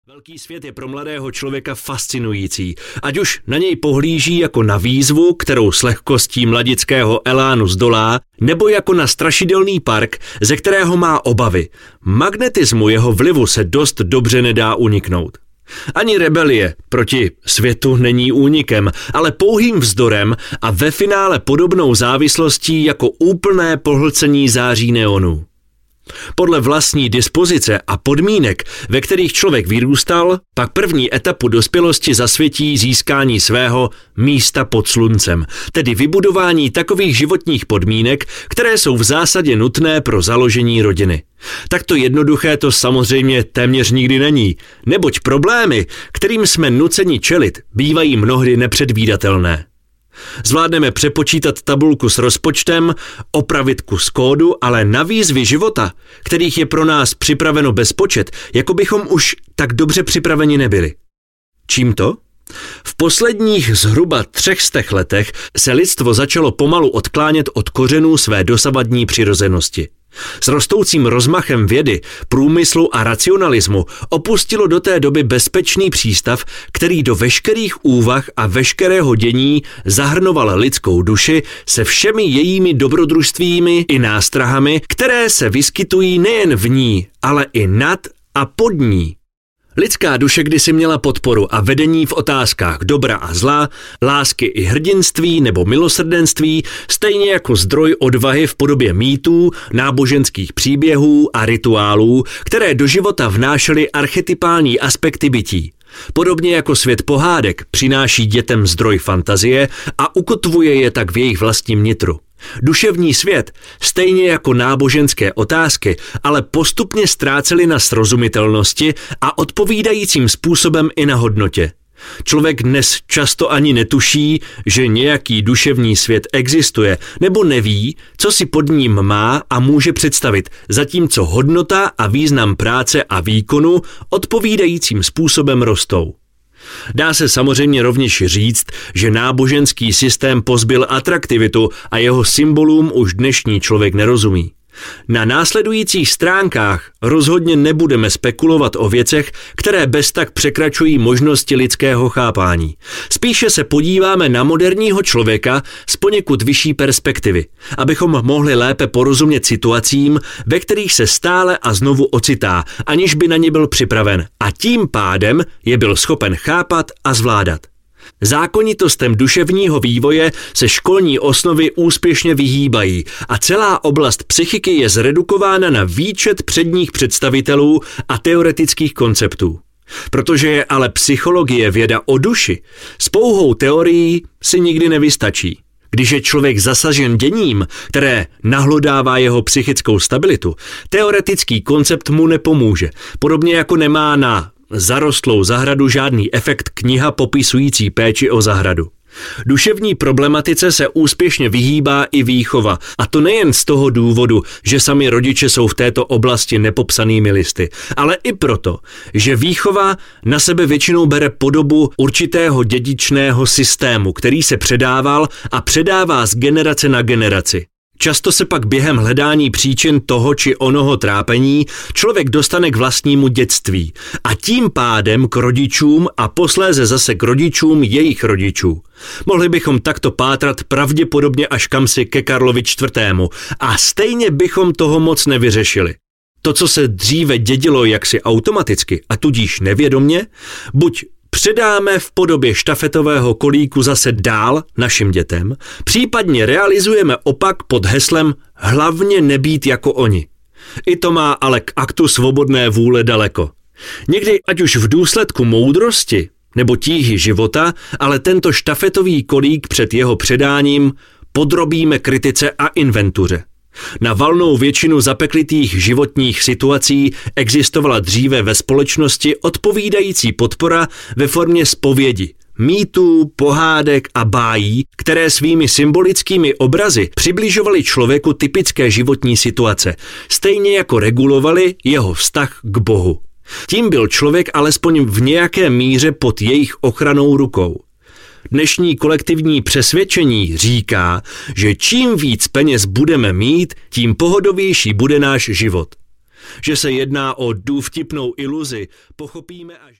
Velký svět je pro mladého člověka fascinující, ať už na něj pohlíží jako na výzvu, kterou s lehkostí mladického elánu zdolá, nebo jako na strašidelný park, ze kterého má obavy. Magnetismu jeho vlivu se dost dobře nedá uniknout. Ani rebelie proti světu není únikem, ale pouhým vzdorem a ve finále podobnou závislostí jako úplné pohlcení září neonů. Podle vlastní dispozice a podmínek, ve kterých člověk vyrůstal, pak první etapu dospělosti zasvětí získání svého místa pod sluncem, tedy vybudování takových životních podmínek, které jsou v zásadě nutné pro založení rodiny. Takto jednoduché to samozřejmě téměř nikdy není, neboť problémy, kterým jsme nuceni čelit, bývají mnohdy nepředvídatelné. Zvládneme přepočítat tabulku s rozpočtem, opravit kus kódu, ale na výzvy života, kterých je pro nás připraveno bezpočet, jako bychom už tak dobře připraveni nebyli. Čím to? V posledních zhruba 300 letech se lidstvo začalo pomalu odklánět od kořenů své dosavadní přirozenosti. S rostoucím rozmachem vědy, průmyslu a racionalismu opustilo do té doby bezpečný přístav, který do veškerých úvah a veškerého dění zahrnoval lidskou duši se všemi jejími dobrodružstvími i nástrahami, které se vyskytují nejen v ní, ale i nad a pod ní. Lidská duše kdysi měla podporu a vedení v otázkách dobra a zla, lásky i hrdinství nebo milosrdenství, stejně jako zdroj odvahy v podobě mýtů, náboženských příběhů a rituálů, které do života vnášely archetypální aspekty bytí. Podobně jako svět pohádek přináší dětem zdroj fantazie a ukotvuje je tak v jejich vlastním nitru. Duševní svět, stejně jako náboženské otázky, ale postupně ztrácely na srozumitelnosti a odpovídajícím způsobem i na hodnotě. Člověk dnes často ani netuší, že nějaký duševní svět existuje, nebo neví, co si pod ním má a může představit, zatímco hodnota a význam práce a výkonu odpovídajícím způsobem rostou. Dá se samozřejmě rovněž říct, že náboženský systém pozbyl atraktivitu a jeho symbolům už dnešní člověk nerozumí. Na následujících stránkách rozhodně nebudeme spekulovat o věcech, které beztak překračují možnosti lidského chápání. Spíše se podíváme na moderního člověka z poněkud vyšší perspektivy, abychom mohli lépe porozumět situacím, ve kterých se stále a znovu ocitá, aniž by na ně byl připraven a tím pádem je byl schopen chápat a zvládat. Zákonitostem duševního vývoje se školní osnovy úspěšně vyhýbají a celá oblast psychiky je zredukována na výčet předních představitelů a teoretických konceptů. Protože je ale psychologie věda o duši, s pouhou teorií si nikdy nevystačí. Když je člověk zasažen děním, které nahlodává jeho psychickou stabilitu, teoretický koncept mu nepomůže, podobně jako nemá na zarostlou zahradu žádný efekt kniha popisující péči o zahradu. Duševní problematice se úspěšně vyhýbá i výchova, a to nejen z toho důvodu, že sami rodiče jsou v této oblasti nepopsanými listy, ale i proto, že výchova na sebe většinou bere podobu určitého dědičného systému, který se předával a předává z generace na generaci. Často se pak během hledání příčin toho či onoho trápení člověk dostane k vlastnímu dětství a tím pádem k rodičům a posléze zase k rodičům jejich rodičů. Mohli bychom takto pátrat pravděpodobně až kamsi ke Karlovi IV. A stejně bychom toho moc nevyřešili. To, co se dříve dědilo jaksi automaticky a tudíž nevědomně, buď předáme v podobě štafetového kolíku zase dál našim dětem, případně realizujeme opak pod heslem hlavně nebýt jako oni. I to má ale k aktu svobodné vůle daleko. Někdy, ať už v důsledku moudrosti nebo tíhy života, ale tento štafetový kolík před jeho předáním podrobíme kritice a inventuře. Na valnou většinu zapeklitých životních situací existovala dříve ve společnosti odpovídající podpora ve formě zpovědi, mýtů, pohádek a bájí, které svými symbolickými obrazy přibližovaly člověku typické životní situace, stejně jako regulovaly jeho vztah k Bohu. Tím byl člověk alespoň v nějaké míře pod jejich ochranou rukou. Dnešní kolektivní přesvědčení říká, že čím víc peněz budeme mít, tím pohodovější bude náš život. Že se jedná o důvtipnou iluzi, pochopíme až